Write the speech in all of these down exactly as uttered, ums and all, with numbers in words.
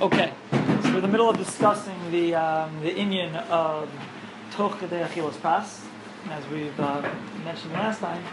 Okay, so we're in the middle of discussing the um, the inyan of Toch Kedei Achilas Pras. As we've uh, mentioned last time,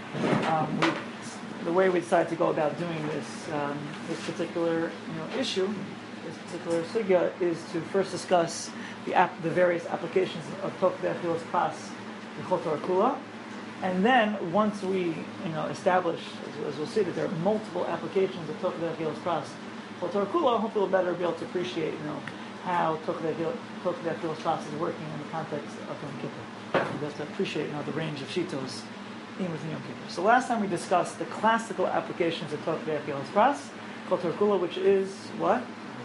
um, we, the way we decided to go about doing this um, this particular you know, issue, this particular sugya, is to first discuss the ap- the various applications of Toch Kedei Achilas Pras in Chol Torah Kula, and then once we you know establish, as, as we'll see, that there are multiple applications of Toch Kedei Achilas Pras. Well, Torah Kula, hopefully we'll better be able to appreciate, you know, how Toch Kedei Achilas Pras is working in the context of Yom Kippur. We'll be able to appreciate, you know, the range of shitos in within Yom Kippur. So last time we discussed the classical applications of Toch Kedei Achilas Pras, Torah Kula, which is what?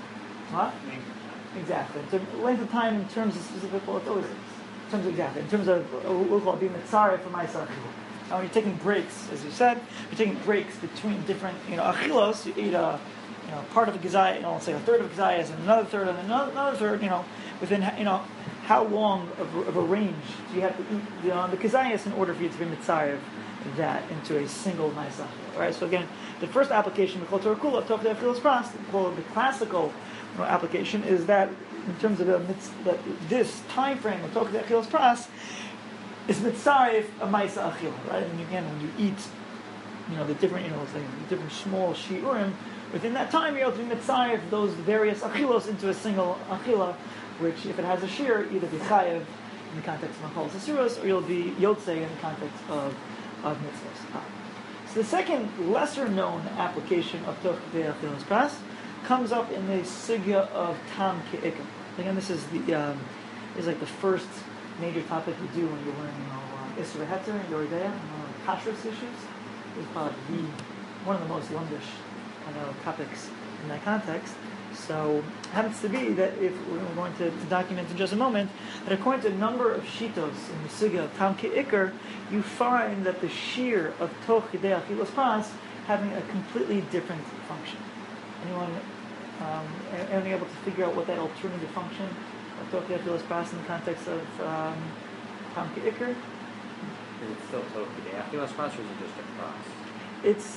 What? Exactly. In terms, length of time in terms of specific, well, it's always in terms of exactly, in terms of what we'll call being mitzareh for myself. Now, when you're taking breaks, as you said, you're taking breaks between different, you know, achilos. You eat a You know, part of a gazayas, you know, let's say a third of a gazayas, and another third, and another, another third. You know, within you know, how long of, of a range do you have to eat you know, the gazayas in order for you to be mitzarev that into a single nice achil? All right. So again, the first application we call Torah Kula, Toch Kedei Achilas Pras, the classical you know, application is that in terms of the, that this time frame of Toch Kedei Achilas Pras is mitzarev a ma'isa achil, right? And again, when you eat, you know, the different, you know, like the different small shiurim. Within that time, you're able to be mitzayev those various achilos into a single achila, which, if it has a shear, either be chayev in the context of machalas asuros, or you'll be yotzei in the context of of mitzvahs. So the second lesser-known application of Toch Kedei Achilas Pras comes up in the sugya of tam ke'ikar. Again, this is the um, is like the first major topic you do when you're learning you know, uh, Isra Heter and Yoredeya, uh, kashrus issues. It's probably the, one of the most lumbish I know, topics in that context. So it happens to be that if we're going to, to document in just a moment, that according to a number of shitos in the sugya of tam ke'ikar, you find that the shear of Toch Kedei Achilas Pras having a completely different function. Anyone, um, anyone able to figure out what that alternative function of Toch Kedei Achilas Pras in the context of um, tam ke'ikar? Is it still Toch Kedei Achilas Pras, or is it just a Pras? It's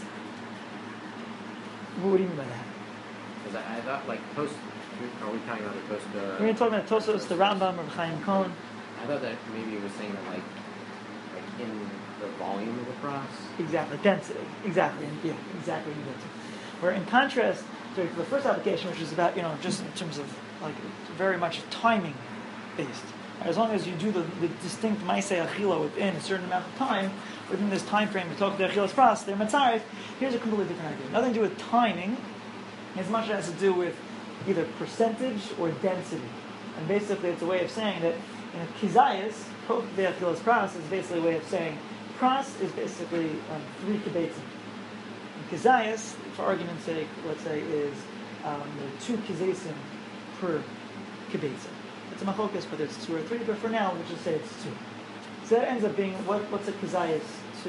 What do you mean by that? Because I, I thought, like, post, are we talking about the post? Uh, We're talking about Tosos, the Rambam, or Chaim Cohen. I thought that maybe it was saying that, like, like in the volume of the cross. Exactly, density. Exactly, yeah, exactly. Where in contrast to the first application, which is about, you know, just in terms of, like, very much timing based. As long as you do the, the distinct Maaseh Achila within a certain amount of time, within this time frame, we talk about Achilas Pras, they're Matzaref, here's a completely different idea. Nothing to do with timing, as much as it has to do with either percentage or density. And basically it's a way of saying that in a Kizayas, Toch Kedei Achilas Pras is basically a way of saying Pras is basically um, three kibetzim. And Kizayas, for argument's sake, let's say, is um, two kizesim per kibetzim. It's a machlokas, whether it's two or three, but for now, we'll just say it's two. So that ends up being, what, what's a kazayas to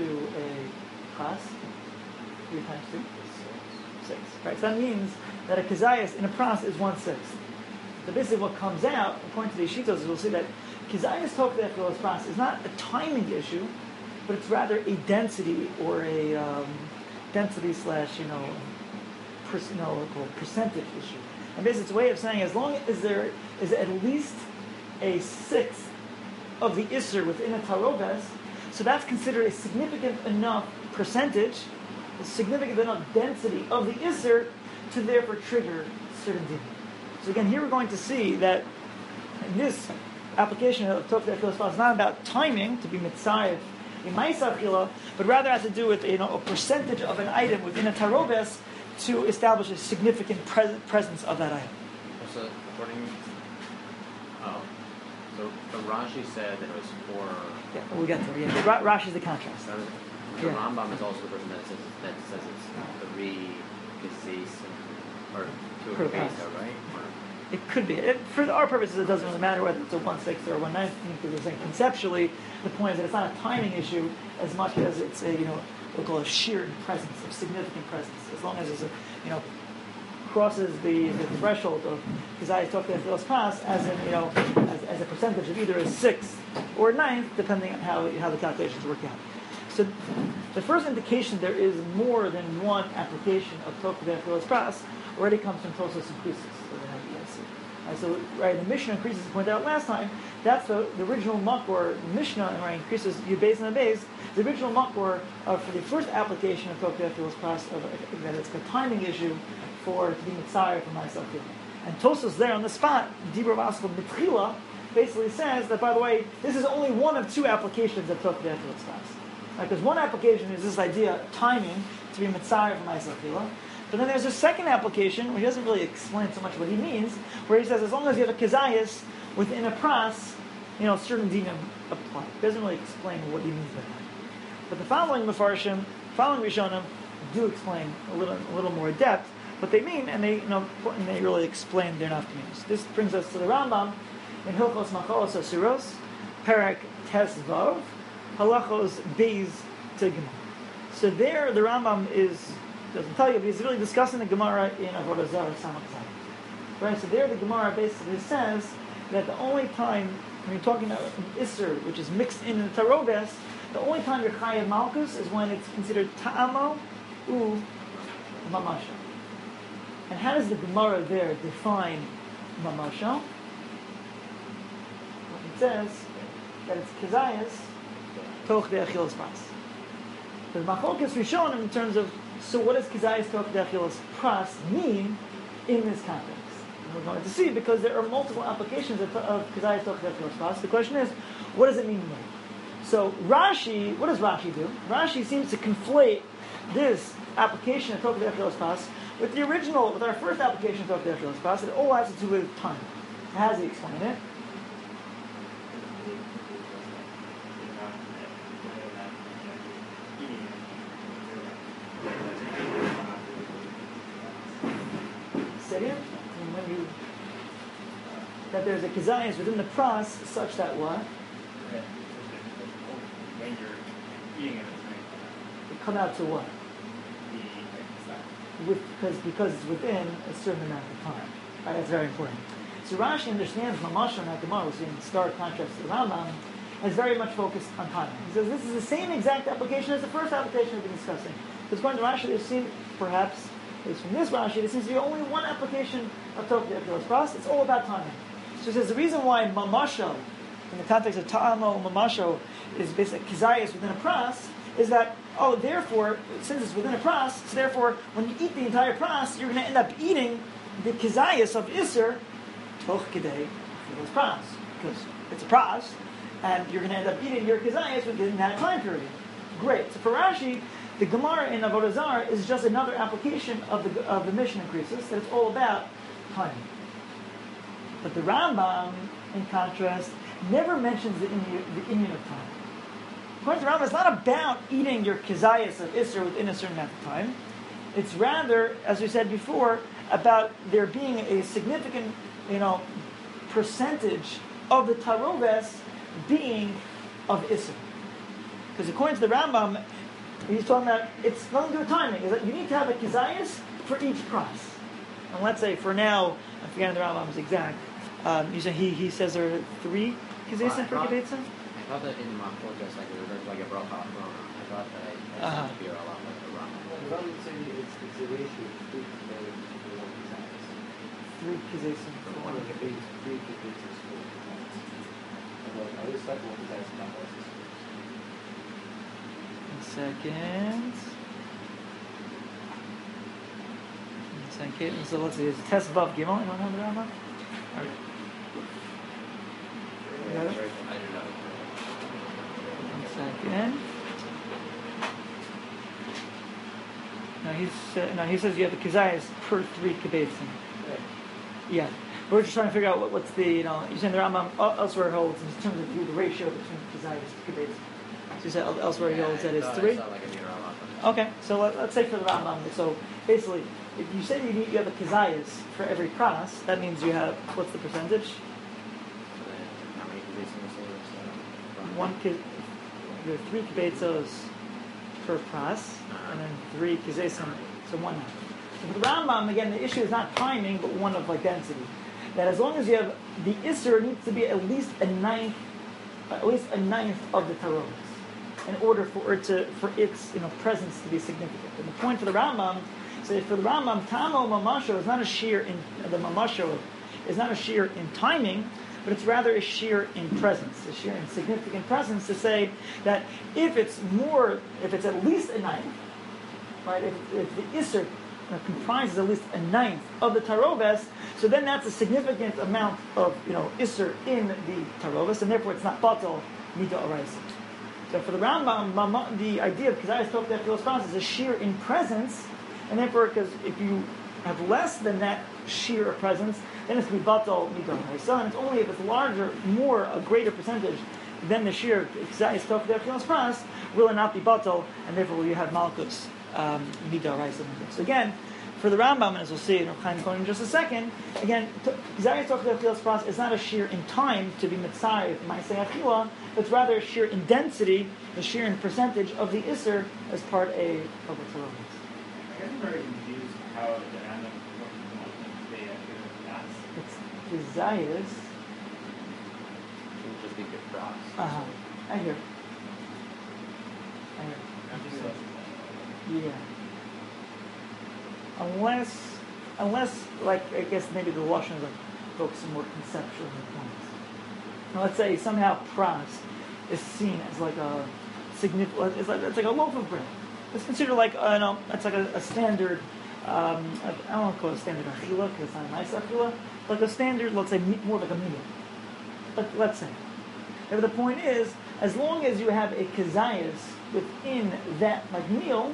a pras? Three times two? Six. Right, so that means that a kazayas in a pras is one-sixth. So basically what comes out, according to the shitos, we'll see that kazayas Toch Kedei Achilas Pras is not a timing issue, but it's rather a density or a um, density slash, you know, per, you know, percentage issue. And basically it's a way of saying as long as there is at least a sixth of the Isser within a Taroves, so that's considered a significant enough percentage, a significant enough density of the Isser to therefore trigger certain din. So again, here we're going to see that in this application of Toch Kedei Achilas Pras is not about timing, to be mitzayev in ma'isa achila, but rather has to do with you know, a percentage of an item within a Taroves to establish a significant pres- presence of that item. So, according, oh, so, so Rashi said that it was for. Yeah, we'll get to it. Yeah, Ra- Rashi's the contrast. So the yeah. Rambam is also the person that says that says it's three gazes or two of a right? Or, it could be. It, for our purposes, it doesn't really matter whether it's a one sixth or a one ninth. Because saying conceptually, the point is that it's not a timing issue as much as it's a you know. We'll call a sheer presence, of significant presence. As long as it's a, you know, crosses the, the threshold of Kizayas Toch Kedei Achilas Pras as in, you know, as, as a percentage of either a sixth or a ninth, depending on how how the calculations work out. So the first indication there is more than one application of Toch Kedei Achilas Pras already comes from Tosos and Krisis. So they have the Yasir. Right, so right, the Mishnah increases pointed out last time. That's the, the original makor Mishnah and right increases you base and base. The original makor uh, for the first application of Tokyo Filos Pras of uh, that it's a timing issue for to be mitzayir for myself. And Tosos there on the spot, Dibur Vaskal Mitchila, basically says that by the way, this is only one of two applications of Tokyo Filos Pras. Because one application is this idea timing to be mitzayir for myself. But then there's a second application where he doesn't really explain so much what he means, where he says as long as you have a kazayas within a pras, you know, certain dinim apply. He doesn't really explain what he means by that. But the following Mefarshim, following Rishonim, do explain a little, a little more depth what they mean, and they, you know, and they really explain their nafkamis. This brings us to the Rambam in Hilchos Machalos Asuros, Perek Tes Vav, Halachos Beis Tigma. So there, the Rambam is. Doesn't tell you, but he's really discussing the Gemara in Avodah Zarah Samak. Right, so there the Gemara basically says that the only time, when you're talking about Isser, which is mixed in the Taroves, the only time you're Chayav Malkus is when it's considered Ta'amo U Mamasha. And how does the Gemara there define Mamasha? It says that it's Kezayas Toch de Achilas Pras. The Machlokes Rishonim in terms of so what does Kizayas Toch Dechilas Pras mean in this context? And we're going to see because there are multiple applications of, of Kizayas Toch Dechilas Pras. The question is, what does it mean here? So Rashi, what does Rashi do? Rashi seems to conflate this application of Toch Dechilas Pras with the original, with our first application of Toch Dechilas Pras. It all has to do with time. How does he explain it? When you, that there's a kizayas within the pras such that what? When you're eating it, It come out to what? With, because, because it's within a certain amount of time. Right, that's very important. So Rashi understands Mamasha and Gemara, which is in stark contrast to the Rambam, is very much focused on timing. He says this is the same exact application as the first application we've been discussing. Because according to Rashi, there seems, perhaps, at least from this Rashi, there seems to be only one application of Tokyo Filos Pras. It's all about timing. So he says the reason why Mamasho, in the context of Ta'amo Mamasho, is basically Kizayas within a Pras, is that, oh, therefore, since it's within a Pras, so therefore, when you eat the entire Pras, you're going to end up eating the Kizayas of Isser, Toch Kedei Filos Pras. Because it's a Pras, and you're going to end up eating your Kizayas within that time period. Great. So for Rashi, the Gemara in Avodah Zarah is just another application of the of the Mishnah increases, that it's all about timing. But the Rambam, in contrast, never mentions the Indian, the Indian of time. According to the Rambam, it's not about eating your kizayas of Isser within a certain amount of time. It's rather, as we said before, about there being a significant, you know, percentage of the taroves being of Isser. Because according to the Rambam, he's talking about, it's nothing to do with timing. Is that you need to have a kizayas for each pras. And let's say, for now, I'm forgetting the Rambam's exact, um, you say he, he says there are three kizayas for kibbutz? I thought that in my podcast, like, it was like a bracha. I thought that it Uh-huh. sounded to be a lot like a bracha. The Rambam is saying it's, it's a ratio of three compared to one kizayas. Three kizayas for One one of the kibbutz. big three kibbutzes for one kizayas. Although I always thought one kizayas not always is One second. One second. So let's see, it's Tes Vav Gimel. Anyone have the Rambam? All right. You got it? I don't know. One second. No, he's, uh, no, he says you have the kizayas per three kibbutzim. Right. Yeah. We're just trying to figure out what, what's the, you know, you're saying the Rambam uh, elsewhere holds in terms of the ratio between kizayas and kibbutzim. So you said el- elsewhere he holds that it's three? I thought like a near bracha. Okay, so let, let's say for the Rambam, so basically, if you say you need, you have a kizayas for every pras, that means you have, what's the percentage? So then, how many kibbutzim is there? So, One kid, there are three kibbetzos per pras, and then three kizesim, so one half. So for the Rambam, again, the issue is not timing, but one of like density. That as long as you have, the Isser needs to be at least a ninth, at least a ninth of the taroves, in order for it to, for its, you know, presence to be significant. And the point for the Rambam, So for the Rambam, Tamo Mamasho is not a shear in the Mamasho is not a shear in timing, but it's rather a shear in presence, a shear in significant presence, to say that if it's more, if it's at least a ninth, right, if, if the Isser uh, comprises at least a ninth of the Taroves, so then that's a significant amount of, you know, Isser in the Taroves, and therefore it's not Batal Mida Oraisa. So for the Rambam, Mama, the idea of Kazayas Tok Defilos Pras is a shear in presence, and therefore, because if you have less than that sheer of presence, then it's going to be batal midon ha'isa, and it's only if it's larger, more, a greater percentage than the sheer k'zayis tok de'achilas pras, will it not be batal, and therefore will you have malchus um, midon ha'isa. So again, for the Rambam, and as we'll see in Reb Chaim Cohen in just a second, again, k'zayis tok de'achilas pras is not a sheer in time to be mitzayif ma'aseh achila, but it's rather a sheer in density, a sheer in percentage of the iser as part a of the tzarov. I guess I'm very confused how the random they actually pass. It's desires. It would just be good cross. Uh huh. I hear. I hear. I'm just like, Yeah. Unless, unless, like, I guess maybe the Lashon is like focusing more conceptually on the points. Now, let's say somehow pras is seen as like a significant. It's like it's like a loaf of bread. It's considered like uh, you know, it's like a, a standard. Um, I don't want to call it a standard achila because it's not a nice achila, like a standard. Let's say more like a meal. But let's say. But the point is, as long as you have a kazayas within that like meal,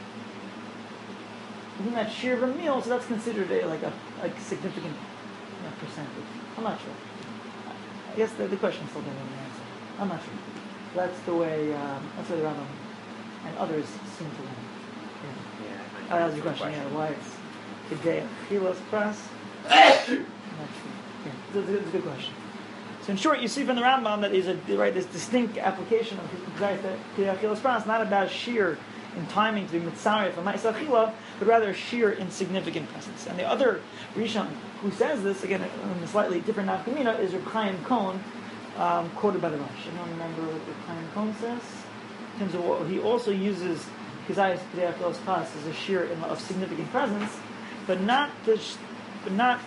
within that shear of a meal, so that's considered a like a like significant you know, percentage. I'm not sure. I guess the, the question still doesn't have an answer. I'm not sure. That's the way. Um, that's the way the Rambam and others seem to learn. Yeah. Yeah. Oh, that was your question. Yeah, why it's today chilas pras? I'm not sure. Yeah, it's a, it's a good question. So in short, you see from the Rambam that there's a right this distinct application of chilas pras, not about sheer in timing to be mitzaref and ma'aseh achila, but rather sheer in significant presence. And the other Rishon who says this, again in a slightly different nafkamina, is Reb Chaim Cohen, um, quoted by the Rosh. Anyone remember what Reb Chaim Cohen says? In terms of what he also uses kizayis chilas pras as a sheer in, of significant presence, but not the, sh- but not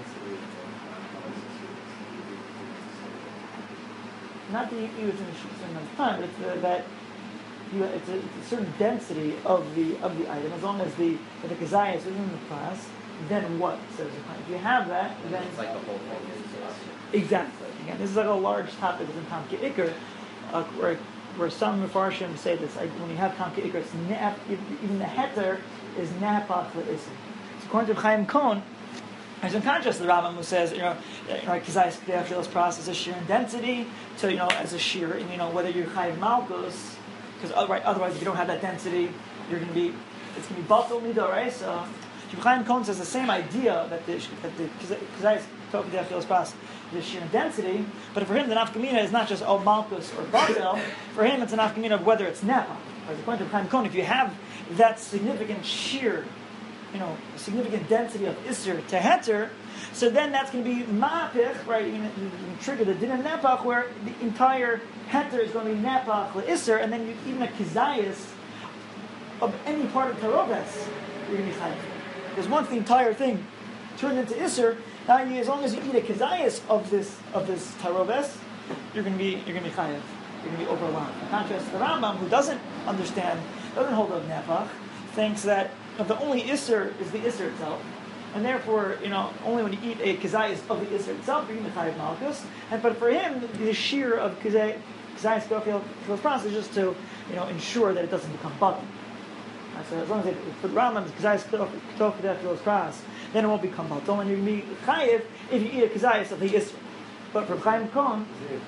not that you use in a certain amount of time, but it's uh, that you, it's, a, it's a certain density of the of the item. As long as the if the kazayis is in the class, then what says the class? If you have that, then It's like the whole thing is. exactly. Again, this is like a large topic within Tam Ikr, uh, where where some Mefarshim say this. Like, when you have Tam Ikr, it's nap, even the heter is napach le'isr. So according to Chaim Cohen, as in contrast to the Rambam who says, you know, like kizayis chilas pras is a sheer in density, to you know as a sheer, and you know whether you're chayiv malchus, because otherwise, otherwise if you don't have that density, you're going to be it's going to be batal midah, right? So Chaim Cohen says the same idea that the that the kizayis chilas pras is a sheer in density, but for him the nafkamina is not just oh malchus or batal. For him it's a nafkamina of whether it's napa. According to Chaim Cohen, if you have that significant sheer, you know, a significant density of Isser to Heter, so then that's going to be Ma'apich, right? You're going to trigger the Din and Nepach, where the entire Heter is going to be Nepach Isser, and then you, even a Kizayas of any part of Taroves, you're going to be Chayiv. Because once the entire thing turned into Isser, now you, as long as you eat a Kizayas of this of this Taroves, you're going to be you're going to be Chayiv. You're going to be overlapped. In contrast to the Rambam, who doesn't understand, doesn't hold of Nepach, thinks that the only Isser is the Isser itself, and therefore, you know, only when you eat a kazayas of the Isser itself, you're eating the Chayiv Malchus. And but for him, the shear of kazayas chilas pras is just to, you know, ensure that it doesn't become button. Right, so as long as it, for the Rambam, kazayas chilas pras, then it won't become button, and you're going to be Chayiv if you eat a kazayas of the Isser. But for Chaim Cohen,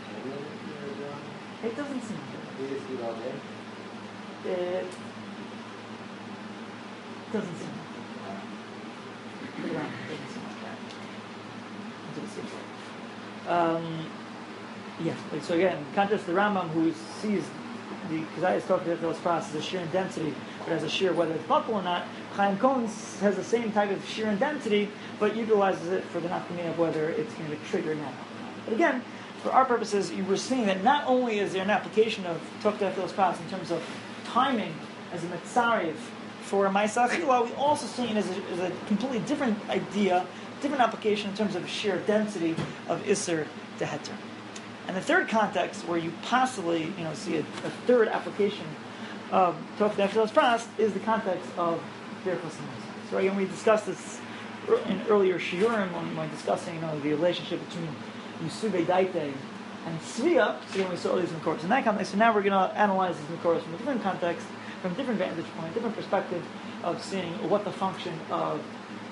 it doesn't seem like it. It doesn't seem like that. It doesn't seem like that. That's what it seems like. Um, yeah, like, so again, in contrast to the Rambam, who sees the Kazayas talk to the pras as a sheer in density, but as a sheer whether it's buckle or not, Chaim Cohen has the same type of sheer in density, but utilizes it for the nafkamina of whether it's going to trigger now. But again, for our purposes, you were seeing that not only is there an application of Tok Defilos Pras in terms of timing as a mitzarif for Ma'aseh Achila, we also see it as a, as a completely different idea, different application in terms of sheer density of Isser to Heter. And the third context where you possibly, you know, see a, a third application of Tov Dechilas Pras is the context of Birchos Hamazon. So again, we discussed this in earlier shiurim when, when discussing, you know, the relationship between Yisube Daite and Svia. So again, we saw these Makoros in that context. So now we're going to analyze these Makoros from a different context, from a different vantage point, different perspective of seeing what the function of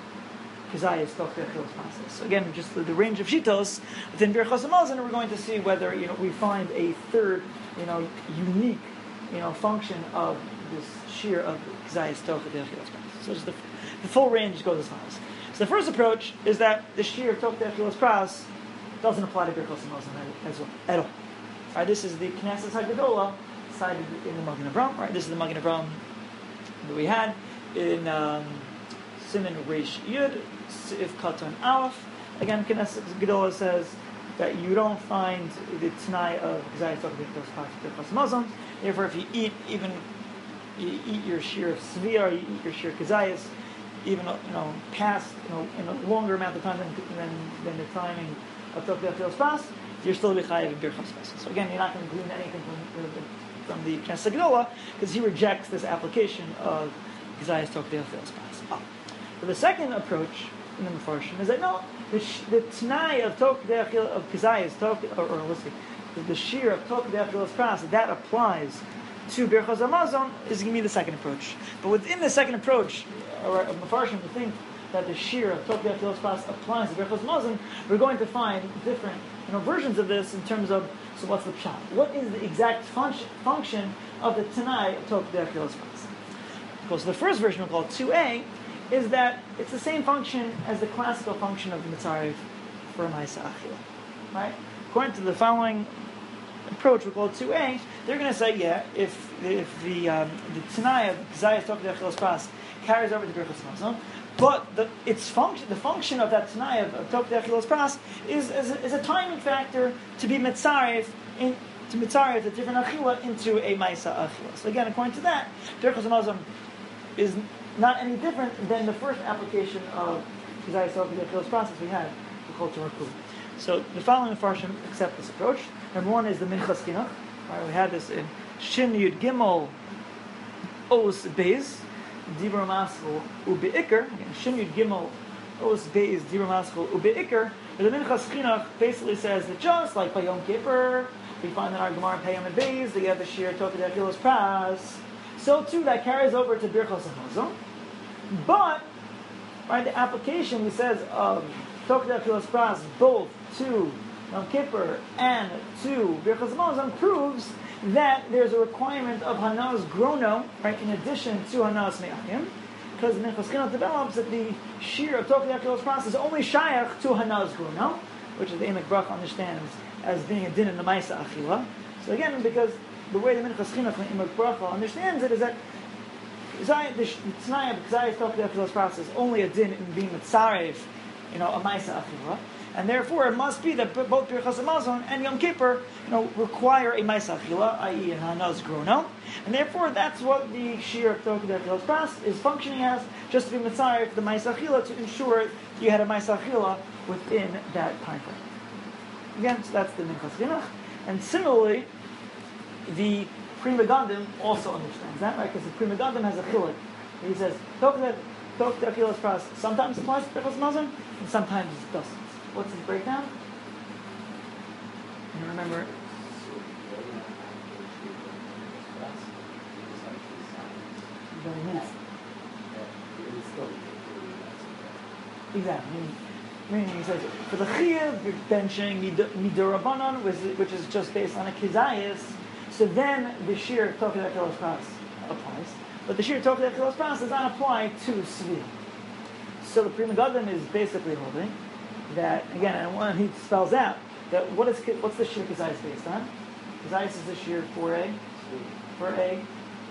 Kizayis Tov Dechilas Pras is. So again, just the, the range of shitos within Birchos Hamazon, and we're going to see whether, you know, we find a third, you know, unique, you know, function of this shear of Kizayis Tov Dechilas Pras. So just the, the full range goes as follows. So the first approach is that the shear of Tov Dechilas Pras doesn't apply to Birchos Hamazon as well, at all. Right, this is the Knesset HaGedolah cited in the Magen Avraham. Right, this is the Magen Avraham that we had in um, Siman Reish Yud, Sif Katan Aleph. Again, Knesset HaGedolah says that you don't find the Tanai of Kizayis Tov Dechilas Pras Birchos Hamazon. Therefore, if you eat even you eat your shear of Svia, or you eat your shear Kizayis, even, you know, past, you know, in a longer amount of time than than, than the timing of Tov Dechilas Pras, you're still B'chayev in Birchos Hamazon. So again, you're not going to glean anything from, from the Knesset HaGedolah, because he rejects this application of Kizayis Tov Dechilas Pras. Oh. But the second approach in the Mefarshim is that no, the, the Tanai of Tov Dechilas of Kizayis, or, or let's see, the, the shear of Tov Dechilas Pras, that applies to Birchos Hamazon, is going to be the second approach. But within the second approach, or of Mefarshim, to think that the shear of Tov Dechilas Pras applies to Birchos Hamazon, we're going to find different, you know, versions of this in terms of, so what's the pshat? What is the exact function, function of the Tanai of Tov Dechilas Pras? Because the first version, we call it two A, is that it's the same function as the classical function of the Mitzaref for Ma'aseh Achila. Right? According to the following approach, we call it two A, they're going to say, yeah, if if the um, the Tanai of Kizayis Tov Dechilas Pras carries over to Birchos Hamazon, but the its function, the function of that Tanai of, of Tov Dechilas Pras is is a, is a timing factor to be Mitzaref in to Mitzaref a different Achila into a Ma'aseh Achila. So again, according to that, Birchos Hamazon is not any different than the first application of Kizayis Tov Dechilas Pras we had, we call Torah Kula. So the following Mefarshim accept this approach. Number one is the Minchas Chinuch. Right, we had this in Shin Yud Gimel Os Beis Dibur Maschel Ubi Iker. Again, Shin Yud Gimel Os Beis Dibur Maschel Ubi Iker. The Minchas Chinuch basically says that just like by Yom Kippur, we find that our Gemara Peyam and Beis, they have the shear Tov Dechilas Pras. So too, that carries over to Birchos Hamazon. But, right, the application, he says, of Tov Dechilas Pras both to Yom Kippur and to Birchos Hamazon proves that there's a requirement of Hanas Grono, right, in addition to Hanas Me'ayim, because the Minchas Chinuch develops that the shear of Tov Dechilas Pras is only Shayach to Hanas Grono, which is the Emek Bracha understands as being a din in the Ma'aseh Achila. So again, because the way the Minchas Chinuch and Emek Bracha understands it is that the Tanai of Kizayis Tov Dechilas Pras is only a din in being Mitzarev, you know, a Ma'aseh Achila. And therefore, it must be that both Birchos Hamazon and Yom Kippur, you know, require a Ma'aseh Achila, that is, a Hanas Grono, and therefore that's what the shear of Tov Dechilas Pras is functioning as, just to be Mitzaref for the Ma'aseh Achila to ensure you had a Ma'aseh Achila within that time frame. Again, so that's the Minchas Chinuch, and similarly, the Pri Megadim also understands that, right? Because the Pri Megadim has a chiluk. He says Tov Dechilas Pras sometimes applies to Birchos Hamazon, and sometimes it doesn't. What's his breakdown? You remember? Exactly. Meaning he says, for the Chiyuv, you're benching Midurabanan, which is just based on a Kizayis, so then the shear Tov Dechilas Pras applies. But the shear Tov Dechilas Pras does not apply to Svia. So the Pri Megadim is basically holding that, again, and one he spells out that what is what's the shear Kizayis based on? Kizayis is the shear for a for a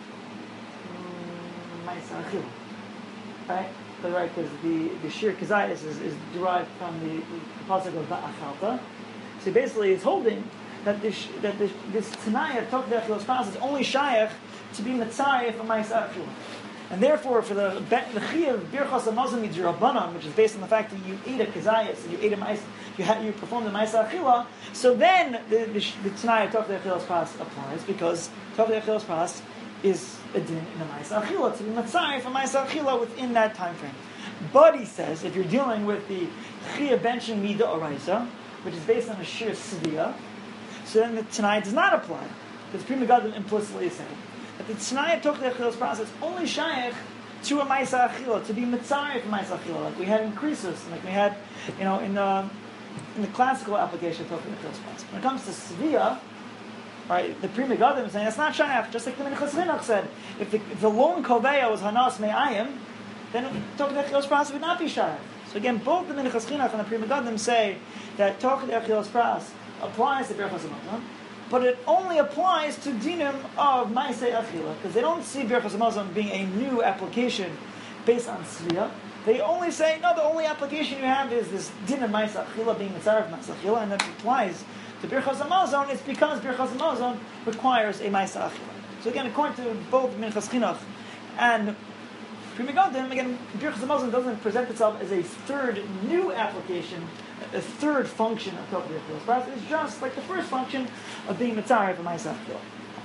Ma'aseh Achila, right? But right, because the the shear Kizayis is, is derived from the, the pasuk of Va'achalta. So basically, it's holding that this that this, this Tanai of Tov Dechilas Pras is only shayach to be Mitzaref for Ma'aseh Achila. And therefore, for the the Chiyuv Birchas Hamazon Midrabanan, which is based on the fact that you ate a Kazayas, and you ate a Ma'is, you had you performed the Ma'isa Achila, so then the the, the Tanai of Tokdei Achilas Pras applies, because Tokdei Achilas Pras is a din in the Ma'isa Achila, to be Matzai for Ma'isa Achila within that time frame. But he says, if you're dealing with the Chiyuv benching Mida Oraisa, which is based on a Shir Siviyah, so then the Tanai does not apply, because Pri Megadim implicitly is saying that the Tanai of Tokdei Achilas Pras is only shaykh to a Ma'isa Achila, to be Mitzaref for Ma'isa Achila, like we had in Krisus, like we had, you know, in the in the classical application of Tokdei Achilas Pras. When it comes to Siviyah, right, the Pri Megadim is saying that's not shaykh, just like the Minchas Chinuch said, if the, if the lone Koveya was Hanas Me'ayim, then Tokdei Achilas Pras would not be shaykh. So again, both the Minchas Chinuch and the Pri Megadim say that Tokdei Achilas Pras applies to Birchas Hamazon, but it only applies to dinim of Ma'aseh Achila, because they don't see Birchas Hamazon being a new application based on Sriya. They only say, no, the only application you have is this din of Ma'aseh Achila being Mitzaref of Ma'aseh Achila, and that applies to Birchas Hamazon. It's because Birchas Hamazon requires a Ma'aseh Achila. So again, according to both Minchas Chinuch and Pri Megadim, again, Birchas Hamazon doesn't present itself as a third new application, a third function of Tokdei Achilas Pras. It's just like the first function of being Mitzaref for Ma'aseh Achila.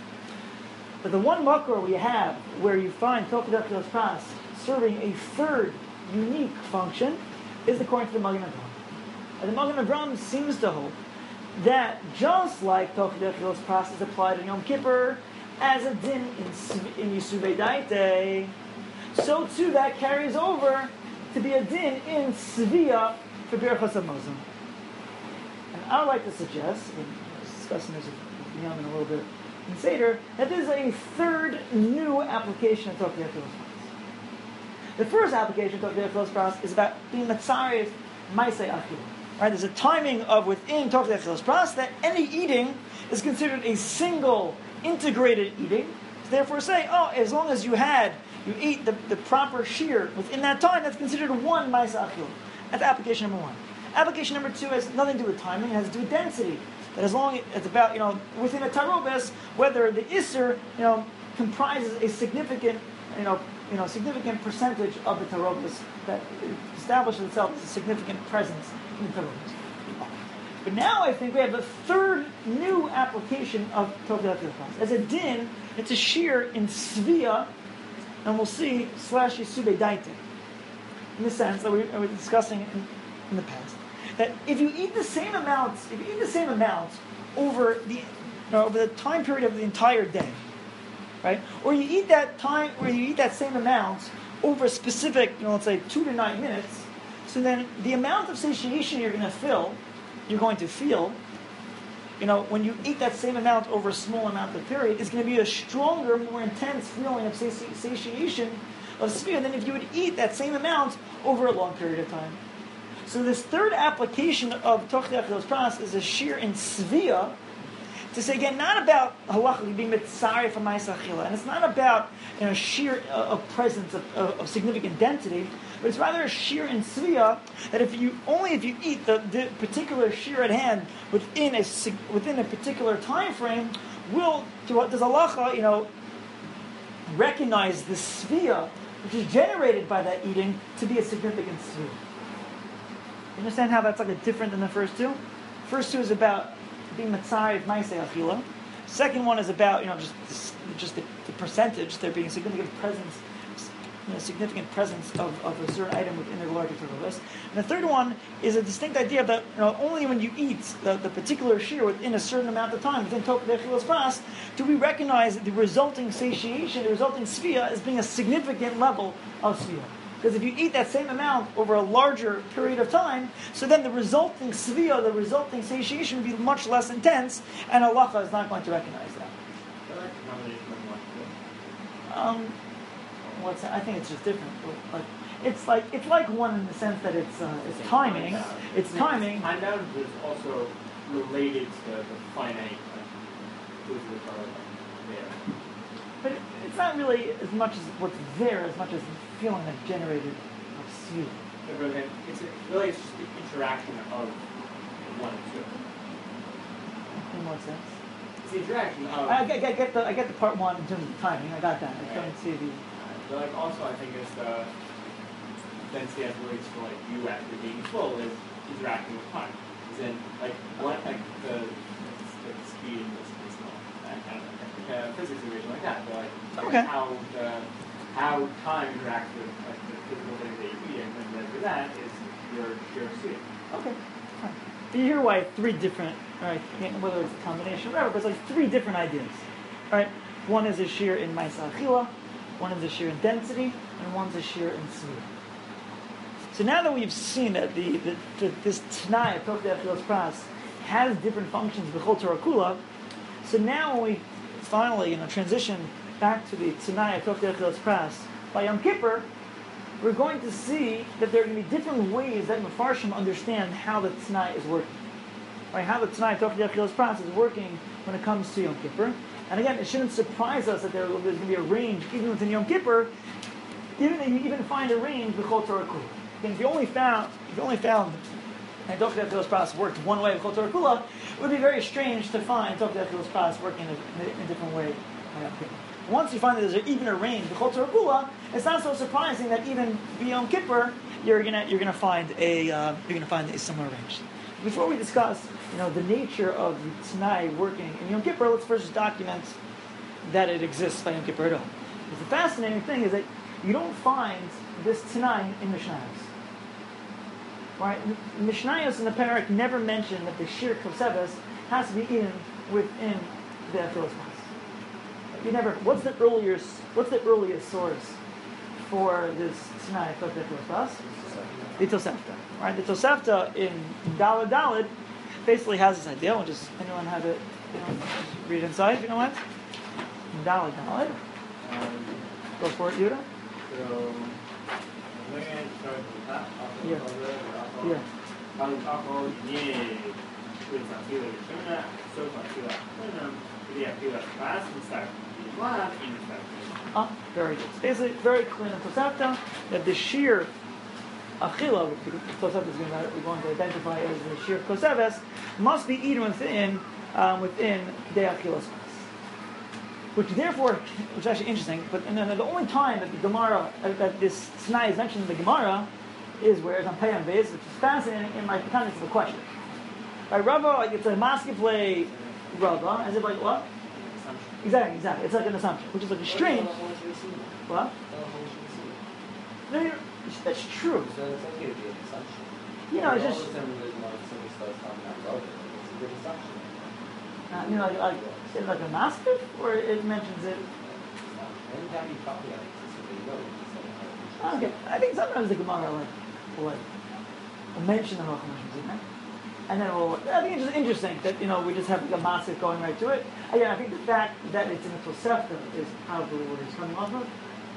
But the one makor we have where you find Tokdei Achilas Pras serving a third unique function is according to the Magen Avraham. And the Magen Avraham seems to hold that just like Tokdei Achilas Pras is applied in Yom Kippur as a din in, in Yisuvei Daite, so too that carries over to be a din in Siviyah for Birchas Hamazon. And I would like to suggest, and I was discussing this with Yom in a little bit in Seder, that this is a third new application of Tokdei Achilas Pras. The first application of Tokdei Achilas Pras is about being Matzaref Ma'aseh Achila. Right? There's a timing of within Tokdei Achilas Pras that any eating is considered a single integrated eating. So therefore say, oh, as long as you had, you eat the, the proper shear within that time, that's considered one Ma'aseh Achila. That's application number one. Application number two has nothing to do with timing, it has to do with density. That as long as it's about, you know, within a tarobes, whether the Isser, you know, comprises a significant, you know, you know, significant percentage of the tarobes that establishes itself as a significant presence in the tarobes. But now I think we have the third new application of Tokdei Achilas Pras. As a din, it's a shear in Sviya, and we'll see, slash Yisuvei Daite. In the sense that we were discussing in, in the past, that if you eat the same amounts, if you eat the same amounts over the, you know, over the time period of the entire day, right, or you eat that time, or you eat that same amount over a specific, you know, let's say two to nine minutes, so then the amount of satiation you're going to feel, you're going to feel, you know, when you eat that same amount over a small amount of period, is going to be a stronger, more intense feeling of sati- satiation of Sviya than if you would eat that same amount over a long period of time. So this third application of Tokdei Achilas Pras is a shear in Sviya, to say again, not about halacha being mitzaref for Ma'aseh Achila, and it's not about, you know, sheer uh, of presence of, of, of significant density, but it's rather a shear in Sviya that if you only if you eat the, the particular shear at hand within a within a particular time frame, will does halacha, you know, recognize the Sviya which is generated by that eating to be a significant Sviya. You understand how that's like a different than the first two? First two is about being Matzaref Ma'aseh Achila. Second one is about, you know, just just the, the percentage, there being significant presence, you know, significant presence of, of a certain item within the larger total list. And the third one is a distinct idea that, you know, only when you eat the, the particular shear within a certain amount of time, within Tokdei Achilas Pras, do we recognize the resulting satiation, the resulting Sviya, as being a significant level of Sviya. Because if you eat that same amount over a larger period of time, so then the resulting Sviya, the resulting satiation would be much less intense, and halacha is not going to recognize that. Um, what's that? I think it's just different. Like, it's like it's like one in the sense that it's uh, it's timing. It's timing. Time bound is also related to the finite foods that are there. But it, it's not really as much as what's there, as much as the feeling that's generated of Sviya. It's a, really it's just the interaction of one and two. In what sense? It's the interaction of. I, I, I get the I get the part one in terms of the timing. I got that. I Right. couldn't see the. But like also I think it's the density as relates to like you actually being full is interacting with time. As in like what like the, the speed in this case that kind of like a physics equation like that. But like Okay. how the how time interacts with like the physical things that you eat and when you do that is your your student. Okay. Fine. But you hear why three different, all right, whether it's a combination, whatever, but it's like three different ideas. All right. One is a shear in Ma'aseh Achila, one is a shear in density, and one's a shear in Tzvira. So now that we've seen that the, the, the this Tanai of Tokdei Achilas Pras has different functions b'chol Torah Kula, so now when we finally, you know, transition back to the Tanai of Tokdei Achilas Pras by Yom Kippur, we're going to see that there are going to be different ways that Mefarshim understand how the Tanai is working. Right, how the Tanai of Tokdei Achilas Pras is working when it comes to Yom Kippur. And again, it shouldn't surprise us that there, there's going to be a range even within Yom Kippur, even that you even find a range b'chol Torah Kula. If you only found, if you only found, and Tokdei Achilas Pras worked one way b'chol Torah Kula, it would be very strange to find Tokdei Achilas Pras working in a, in a different way. Once you find that there's even a range b'chol Torah Kula, it's not so surprising that even b'Yom Kippur you're gonna you're gonna find a uh, you're gonna find a similar range. Before we discuss, you know, the nature of the Tanai working in Yom Kippur, let's first document that it exists by Yom Kippur at all. Because the fascinating thing is that you don't find this Tanai in Mishnayos. Right? Mishnayos in the parak never mention that the Shir Koseves has to be eaten within the Achilas Pras. You never. What's the earliest? What's the earliest source for this Tanai of the Achilas Pras? The Tosefta. Right? The Tosefta in Daled Daled basically has this idea. We'll just anyone have it? You know, just read inside. You know what? In Daled Daled. Um, Go for it, Yuda. so when I start with that, Yeah. Yeah. Al-Akhol, yeah, with Achilas Shemina, so Achilas Shemina, with the Achilas Pras, and start with Vlad, and start with Ah, very good. It's basically very clear in Tosefta that the sheer achila, which the Tosefta is going to, we're going to identify as the sheer koseves, must be eaten within um, within the achilas Pras. Which therefore, which is actually interesting, but and then the only time that the Gemara, uh, that this Tanai is mentioned in the Gemara, is where it's on Peyam Beis, which is fascinating in my context of the question. By Rava, like it's a maske play Rava, as if like what? Exactly, exactly. It's like an assumption, which is like a strange. What? No, you're, that's true. So it's okay to be an assumption. You know, it's All just of a sudden there's more somebody starts talking about love, it's a good assumption. uh, you know, like, like is it like a maske, or it mentions it. Anytime you talk about it, it's somebody knows. Okay, I think sometimes the Gemara like will like will mention the Halacha mentions it, and then we'll. I think it's just interesting that you know we just have like a massive going right to it. Again, I think the fact that it's in the Tosefta is probably what he's coming off of.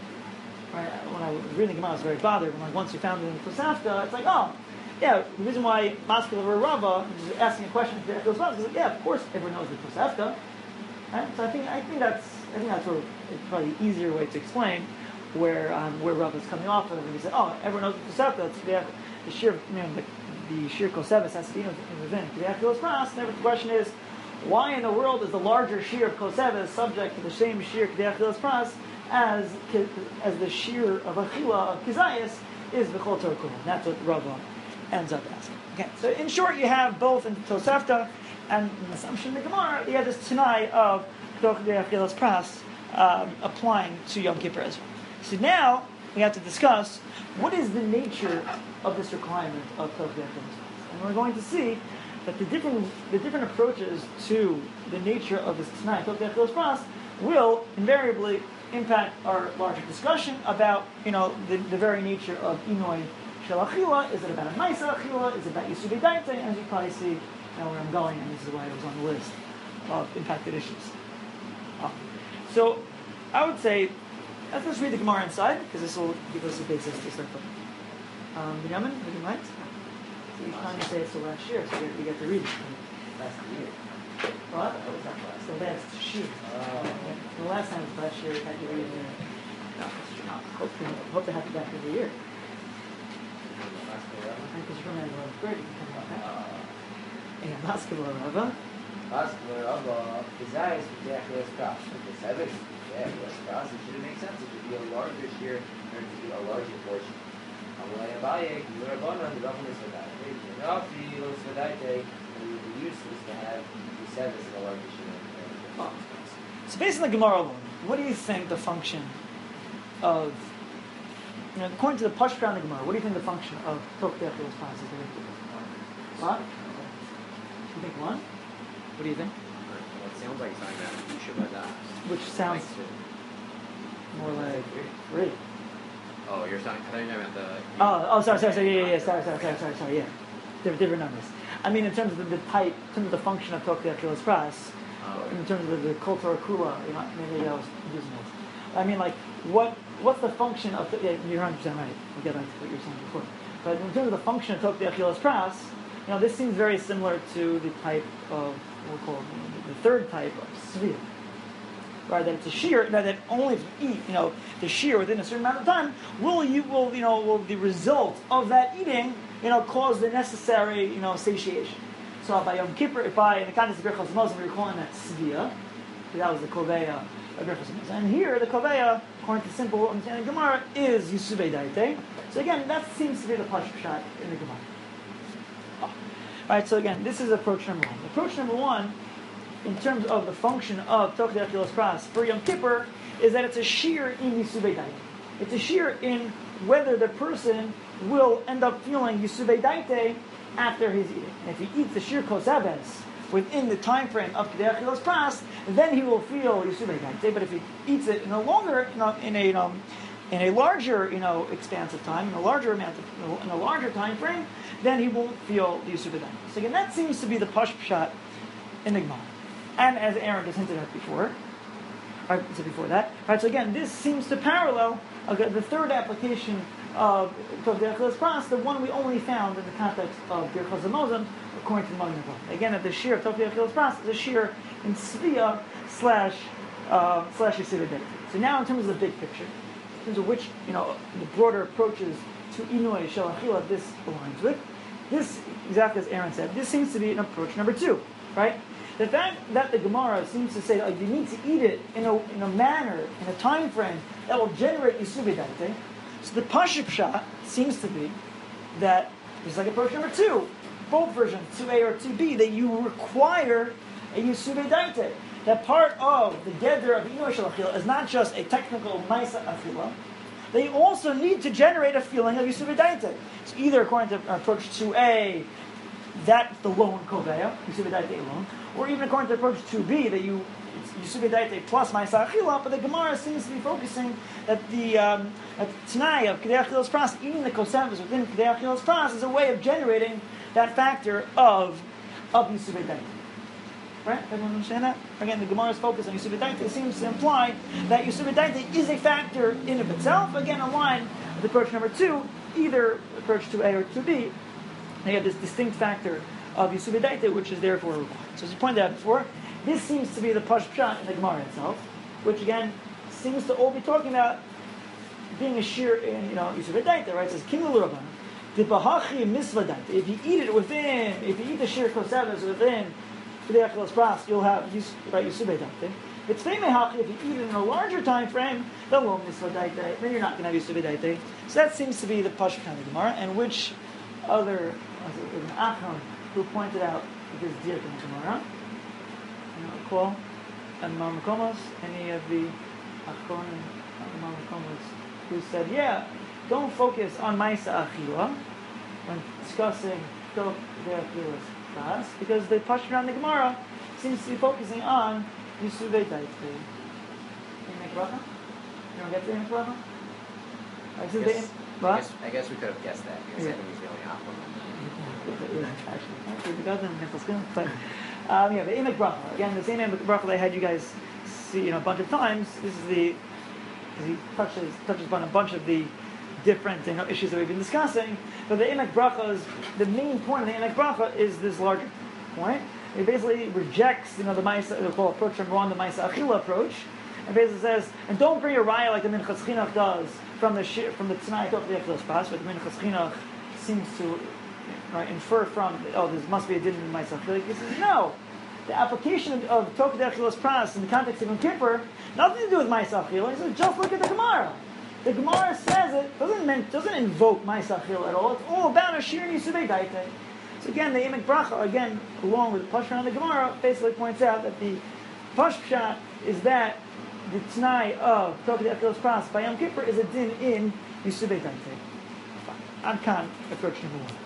Right? When I was reading the Gemara, I was very bothered. When like once you found it in the Tosefta, it's like oh. Yeah, the reason why Maskil or Rava is asking a question to Echos Rava is like, yeah, of course everyone knows the Tosefta. Right? So I think I think that's I think that's sort of it's probably an easier way to explain where um, where Rava is coming off of. And he said, oh, everyone knows the Tosefta. It's the, the sheer you know, the, the sheer Koseves has to be within the Echos Pras. And the question is, why in the world is the larger sheer of Koseves subject to the same sheer the Echos Pras as as the sheer of Achila of Kizayas is the Chol Torah Kula? That's what Rava ends up asking. Okay, so in short, you have both in the Tosefta and an assumption in the Gemara, you have this Tanai of Tokdei Achilas Pras um, applying to Yom Kippur as well. So now we have to discuss what is the nature of this requirement of Tokdei Achilas Pras, and we're going to see that the different the different approaches to the nature of this Tanai Tokdei Achilas Pras will invariably impact our larger discussion about you know the, the very nature of Inoi. Achila, is it about a Maisa Achila? Is it about Yisudei Daite? As you probably see, you know where I'm going, and this is why it was on the list of impacted issues. Uh, so, I would say, let's just read the Gemara inside, because this will give us a basis to start from. Um, Binyamin, would you mind? So each time you say it's the last year, so you get, you get to read it. Last year. What? That was not last The last year. Oh. Yeah. The last time was last year, we had to read it. No, hopefully, hope to have you back every year. Because you're from eleventh grade, you can come back. Yeah, basketball, Rava. Basketball, Rava, Kizayas, V'Teach Yes Pras. Kizayas, Yeah, but that's process. It should make sense. It should be a larger share in order to do a larger portion. Amalei Abaye, Yurabana, the government is for that. Rafi, looks for that day, and it would be useless to have you said this in a larger share. So based on the Gemara alone, what do you think the function of, you know, according to the Pashut on the Gemara, what do you think the function of Tok De'achilas Pras is? What? You think one? What do you think? Well, it sounds like it's talking about Yusha Badas. Which sounds more like three. Oh, you're talking, I thought you were talking about the... Oh, oh, sorry, sorry, sorry, yeah, yeah, yeah, sorry, sorry, sorry, sorry, sorry, yeah. Different, different numbers. I mean, in terms of the, the type, in terms of the function of Tok De'achilas Pras, Oh. in terms of the, the Kol Torah Kula, you know, maybe I was using this. I mean, like, what what's the function of, the, yeah, you're one hundred percent right, we'll get back to what you were saying before. But in terms of the function of Tok De'achilas Pras, you know, this seems very similar to the type of, what we'll call it, the third type of Svia. Right, that it's a shear, that, that only if you eat, you know, the shear within a certain amount of time, will you, will, you know, will the result of that eating, you know, cause the necessary, you know, satiation. So by Yom Kippur, if I, in the context of Birchas Hamazon, we're calling that Svia, that was the Koveya of Birchas Hamazon. And here, the Koveya, according to simple understanding of Gemara, is Yisuvei Daite. So again, that seems to be the Pashut shot in the Gemara. Oh. Alright, so again, this is approach number one. Approach number one, in terms of the function of Tok De'achilas Pras for Yom Kippur, is that it's a shear in Yisuvei Daite. It's a shear in whether the person will end up feeling Yisuvei Daite after he's eating. And if he eats the shir kosebes within the time frame of Kedei Achilas Pras, then he will feel Yisuvei Daite. But if he eats it in a longer, you know, in a you know, in a larger, you know, expanse of time, in a larger amount of, in a larger time frame, then he won't feel the Yisuvei Daite. So again, that seems to be the Pashut shot in the Gemara. And as Aaron just hinted at before, or so before that, right? So again, this seems to parallel okay, the third application of Tok De'achilas Pras, the one we only found in the context of Birchas Hamazon, according to the Magen Avraham. Again, that the shear of Tok De'achilas Pras is a shear in Svia slash uh, slash Yisuvei Daite. So now, in terms of the big picture, in terms of which, you know, the broader approaches to Inui Shel Achila this aligns with, this, exactly as Aaron said, this seems to be an approach number two, right? The fact that the Gemara seems to say like, you need to eat it in a in a manner, in a time frame that will generate Yisuvei Daite. So the Pashut shot seems to be that it's like approach number two, both versions, two A or two B, that you require a Yisuvei Daite. That part of the Geder of Inui Shel Achila is not just a technical Maisa Achila, they also need to generate a feeling of Yisuvei Daite. So either according to approach two A, that's the lone Koveya, Yisuvei Daite alone, or even according to approach two B, that you Yisuvei Daite plus Maisa Achila, but the Gemara seems to be focusing that the um, that Tanai of Kedei Achilas Pras, eating the kosevas within Kedei Achilas Pras, is a way of generating that factor of of Yisuvei Daite. Right? Everyone understand that? Again, the Gemara's focus on Yisuvei Daite seems to imply that Yisuvei Daite is a factor in of itself. Again, aligned with approach number two, either approach two A or two B, they have this distinct factor of Yisuvei Daite, which is therefore required. So as you pointed out before, this seems to be the Pashut shot in the Gemara itself, which again seems to all be talking about being a shear in, you know, Yisuvei Daite, right? It says Kimul Rabban, the Bahachi Misva Daite. If you eat it within, if you eat the shear kosevas within Kedei Achilas Pras, you'll have right Yisuvei Daite. It's Feimehachi, if you eat it in a larger time frame, then lo Misva Daite, then you're not going to have Yisuvei Daite. So that seems to be the Pashut shot in the Gemara, and which other, was an Achon who pointed out this diak in the Gemara. You know, recall and Marmakomos, any of the Achronim, Marmakomos, who said, yeah, don't focus on Maisa Achila when discussing Tok De'achilas Pras, because the Pashut around the Gemara seems to be focusing on Yisuvei Daite. Emek Bracha? You don't get the Emek Bracha? I guess, I, guess, I guess we could have guessed that, because yeah. I think he's the only Achron. But um, yeah, the Emek Bracha. Again, the same Emek Bracha that I had you guys see, you know, a bunch of times. This is the he touches touches upon a bunch of the different, you know, issues that we've been discussing. But the Emek Bracha is the main point of the Emek Bracha is this larger point. It basically rejects, you know, the Maisa, they call approach number one, the Maisa Achila approach, and basically says, and don't bring a raya like the Minchas Chinuch does from the from the Tanai Tok De'achilas Pras, but the Minchas Chinuch seems to right, infer from, oh, there must be a din in Maisa Achila. He says, no, the application of, of Toked Achilas Pras in the context of Yom Kippur, nothing to do with Ma'aseh Achila. He says, just look at the Gemara. The Gemara says it, doesn't mean, doesn't invoke Ma'aseh Achila at all. It's all about Ashir Nisubei Daite. So again, the Emek Bracha, again, along with the Pashut on the Gemara, basically points out that the Pashut is that the T'nai of Toked Achilas Pras by Yom Kippur is a din in Nisubei Daite. Adkan, approach number one.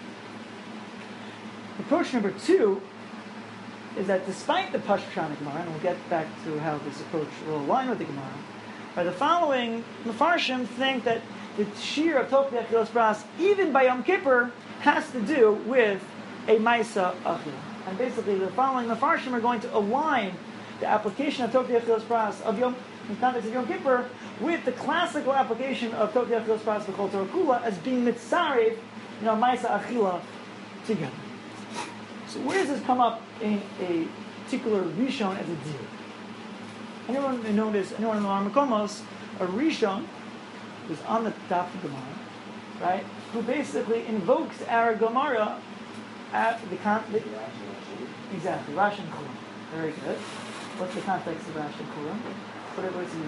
Approach number two is that despite the Pashut on the Gemara, and we'll get back to how this approach will align with the Gemara, by the following, Mefarshim think that the Shir of Toked Achilas Pras, even by Yom Kippur, has to do with a Ma'aseh Achila. And basically, the following Mefarshim are going to align the application of Toked Achilas Pras of Yom, in context of Yom Kippur, with the classical application of Toked Achilas Pras B'chol Torah Kula as being mitzarev, you know, Ma'aseh Achila together. So where does this come up in a particular Rishon as a deal? Anyone who notice, anyone in the Makomos, a Rishon who's on the top of the Gemara, right? Who basically invokes our Gemara at the context. Exactly, Rashi and Chulam. Very good. What's the context of Rashi and Chulam? What it was he?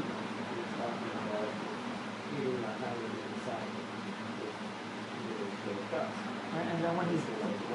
Right, and then when he's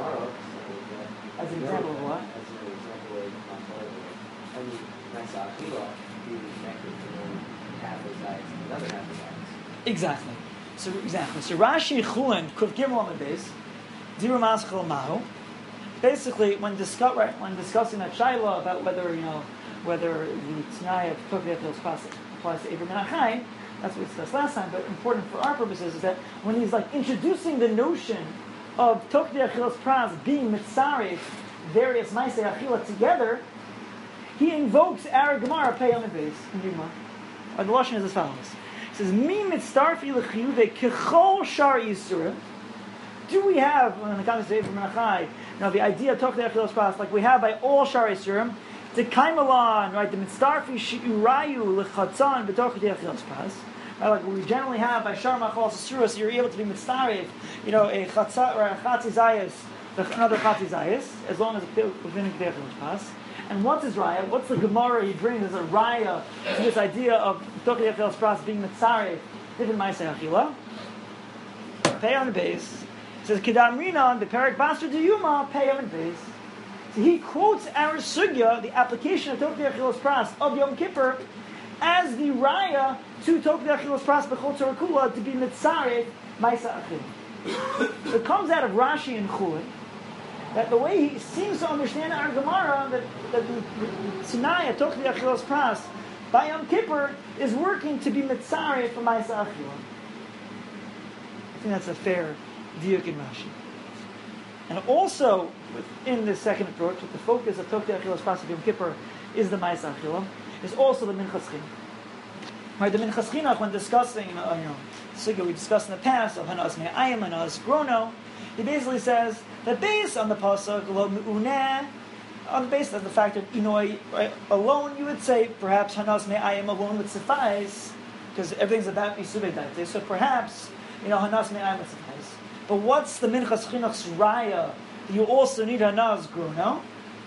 as an example of what? As an example of I mean, Ma'aseh Achila, he was connected to half his eyes and another half his eyes. Exactly. So exactly. So Rashi Chulin Kuv Gimel on the base, Diru Maschel Mahu. Basically, when discuss right, when discussing that Shaila about whether you know whether the T'nai of Toked Achilas Pras applies to Abraham and Achai, that's what we discussed last time. But important for our purposes is that when he's like introducing the notion of Toked Achilas Pras being mitzaref various Ma'aseh Achila together, he invokes our Gemara Pei on the base in Gemara. Or the lashon is as follows. It says, "Mi mitzarfi l'chiyuve kechol shar yisurim." Do we have, in the context of Abraham and Achai, you know, the idea of Toked Achilas Pras, like we have by all shar yisurim, the kaimalan, right, the mitzarfi shi'urayu l'chatzan b'Toked Achilas Pras. Right, like we generally have by Shar Machal Sasuras, you're able to be mitzaref, you know, a chatzah or a chatzizayas, another chatzizayas, as long as it's within the Achilas Pras. And what's his raya? What's the Gemara he brings as a raya to this idea of Toked Achilas Pras being mitzaref, different Ma'aseh Achila? Pei on the base. It says Kedam Rinan, the Perik Basra Diyuma, Pei on the base. So he quotes our sugya, the application of Toked Achilas Pras of Yom Kippur, as the raya to Toked Achilas Pras B'chol Torah Kula to be mitzaref Ma'aseh Achila. It comes out of Rashi and Chulin that the way he seems to understand our Gemara, that, that the, the T'nai of Toked Achilas Pras by Yom Kippur is working to be mitzaref for Ma'aseh Achila. I think that's a fair diuk in Rashi. And also, within this second approach, with the focus of Toked Achilas Pras of Yom Kippur is the Ma'aseh Achila, is also the Minchas Chinuch. Right, the Minchas Chinuch, when discussing, uh, you know, Sugya we discussed in the past of Hanas Me'ayim, Hanas Grono, he basically says that based on the pasuk Lo Me'uneh, on the basis of the fact of Inoi right, alone, you would say perhaps Hanas Me'ayim alone would suffice, because everything's about Yisubei Daite. So perhaps, you know, Hanas Me'ayim would suffice. But what's the Minchas Chinuch's raya? You also need Hanas Grono.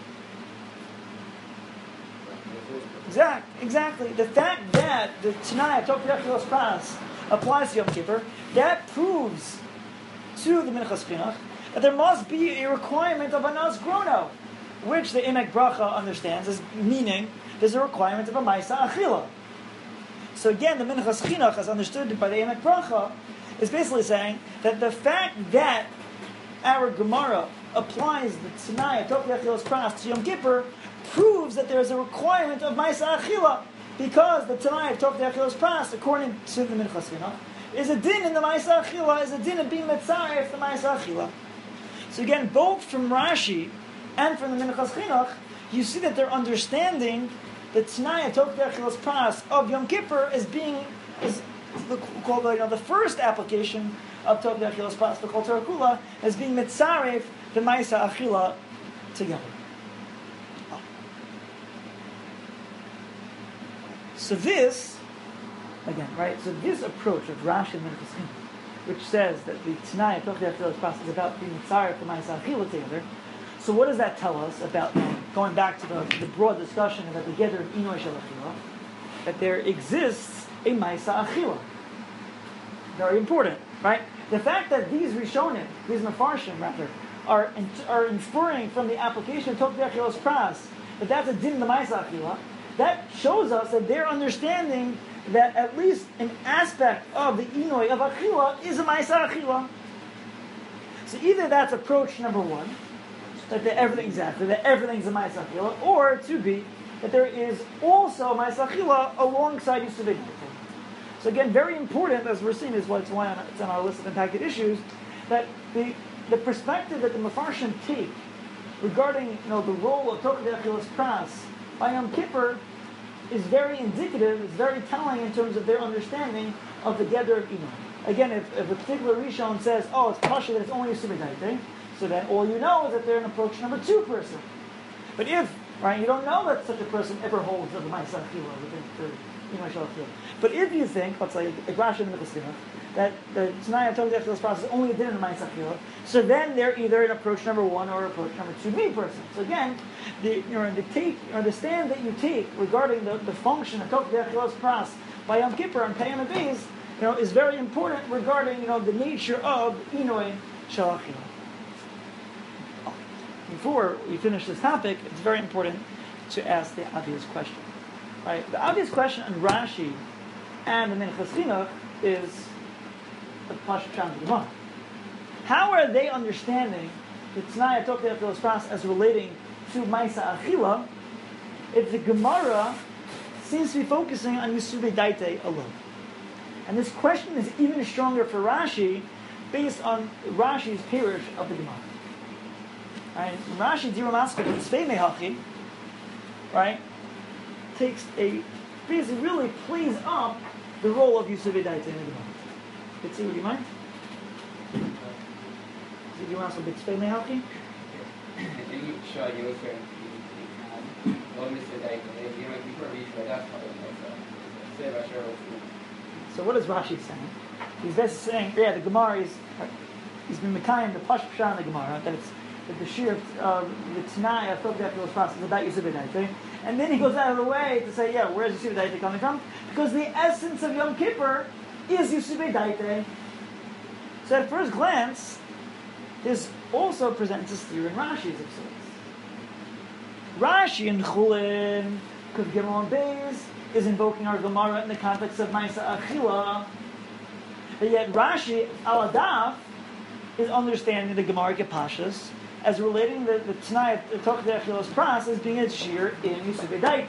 Exactly, exactly. The fact that the T'nai of Toked Achilas Pras applies to Yom Kippur, that proves to the Minchas Chinuch that there must be a requirement of Hanas Grono, which the Emek Bracha understands as meaning there's a requirement of a Ma'aseh Achila. So again, the Minchas Chinuch, as understood by the Emek Bracha, is basically saying that the fact that our Gemara applies the T'nai of Toked Achilas Pras to Yom Kippur proves that there is a requirement of Ma'aseh Achila, because the T'nai of Toked Achilas Pras, according to the Minchas Chinuch, is a din in the Ma'aseh Achila, is a din of being mitzaref the Ma'aseh Achila. So again, both from Rashi and from the Minchas Chinuch, you see that they're understanding the T'nai of Toked Achilas Pras of Yom Kippur as being is called you know, the first application of Toked Achilas Pras B'chol Torah Kula as being mitzaref the Ma'aseh Achila together. So this, again, right, so this approach of Rashi and Minchas Chinuch, which says that the T'nai of Toked Achilas Pras is about being mitzaref the Ma'aseh Achila together, so what does that tell us about um, going back to the, the broad discussion about the gather of Inoy Shel Achila, that there exists a Maisa Achila. Very important, right? The fact that these Rishonim, these Mefarshim rather, are are inferring from the application of Tokdei Achilas Pras that that's a din the Maisa Achila, that shows us that they're understanding that at least an aspect of the Inoy of Achila is a Maisa Achila. So either that's approach number one, that the, everything's exactly, that everything's a Maisa Achila, or to be that there is also Maisa Achila alongside Yisuvei. So again, very important, as we're seeing, is what's why on, it's on our list of impacted issues, that the the perspective that the Mefarshim take regarding, you know, the role of Tokdei Achilas Pras by Yom Kippur is very indicative, is very telling in terms of their understanding of the Gather of Inoy. Again, if, if a particular Rishon says, oh, it's Pasha that it's only a Subidaite, so then all you know is that they're an approach number two person. But if, right, you don't know that such a person ever holds of the Maisa Achila within the Inoy Shel Achila. But if you think, let's say, a Rashi in the Mitzvah, that the Tanaya Tokdei Achilas Pras is only a din in the Maisa Achila, so then they're either an approach number one or approach number two B person. So again, the you know the take or the stand that you take regarding the, the function of Tokdei Achilas Pras by Yom Kippur and Peyam Abiz, you know, is very important regarding, you know, the nature of Inoy Shel Achila. Before we finish this topic, it's very important to ask the obvious question. Right? The obvious question on Rashi and the Minchas Chinuch is the Pashat Sham Gemara. How are they understanding the Tanaya Tokdei Achilas Pras as relating to Maisa Achila if the Gemara seems to be focusing on Yisuvei Daite alone? And this question is even stronger for Rashi based on Rashi's pirush of the Gemara. Right? Rashi Diramaska from Tzvei Mehachi, right, takes a basically really plays up the role of Yisuvei Daite in the Gemara. Let's see, would you mind? Did you want some big Tzvei Mehachi? So what is Rashi saying? He's basically saying, yeah, the Gemara is, he's been Mekayim, the Pash Pshan the Gemara, that it's that the Shir of uh, the Tanai of Tokdei Achilas Pras is about Yisuvei Daite. And then he goes out of the way to say, yeah, where's Yisuvei Daite coming from? Because the essence of Yom Kippur is Yisuvei Daite. So at first glance, this also presents a steer in Rashi's of sorts. Rashi in Chulin, Kuf Gimel and Beis, is invoking our Gemara in the context of Maisa Achila. But yet Rashi, Aladaf, is understanding the Gemara Kepashas as relating the, the Tanai of Tokdei Achilas Pras as being a shear in Yisuvei Daite.